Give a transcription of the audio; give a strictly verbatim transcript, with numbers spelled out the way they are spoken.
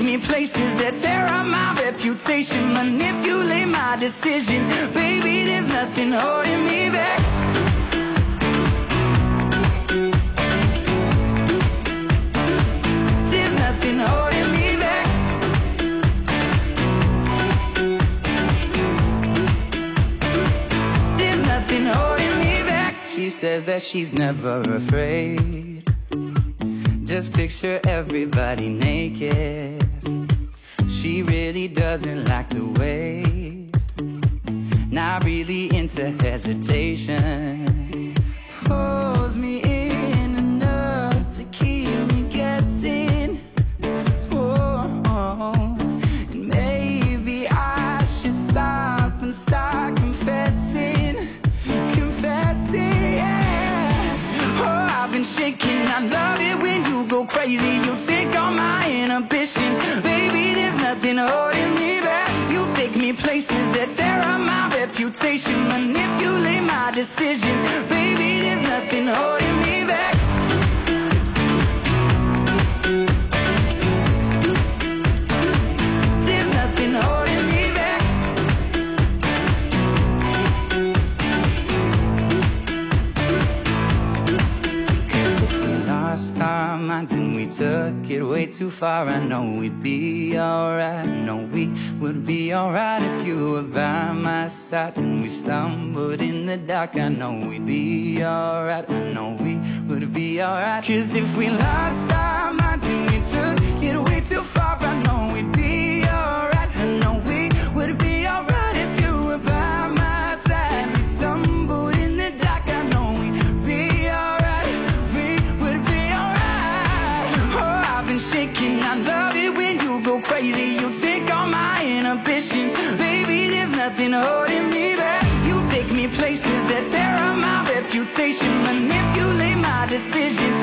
me places that tear up my reputation, manipulate my decisions. Baby, there's nothing holding me back. There's nothing holding me back. There's nothing holding me back. She says that she's never afraid. Just picture everybody naked. She really doesn't like to wait. Not really into hesitation. Pulls me in enough to keep me guessing. Oh, and maybe I should stop and start confessing. Confessing, yeah. Oh, I've been shaking. I love it when you go crazy. You take all my inhibitions. Baby, there's nothing holding me back. You take me places that tear up my reputation, manipulate my decisions. Baby, there's nothing holding me back. There's nothing holding me back. Cause if we lost our minds and we took it way too far, I know we'd be alright. I know we would be alright if you were by my side. And we stumbled in the dark, I know we'd be alright. I know we would be alright. Cause if we lost our minds and we took it way too far, I know we'd be alright. I know we would be alright if you were by my side. We stumbled in the dark, I know we'd be alright. We would be alright. Oh, I've been shaking. I love it when you go crazy. You take all my inhibitions. Baby, there's nothing holding me back. You take me places that tear up my reputation, manipulate my decisions.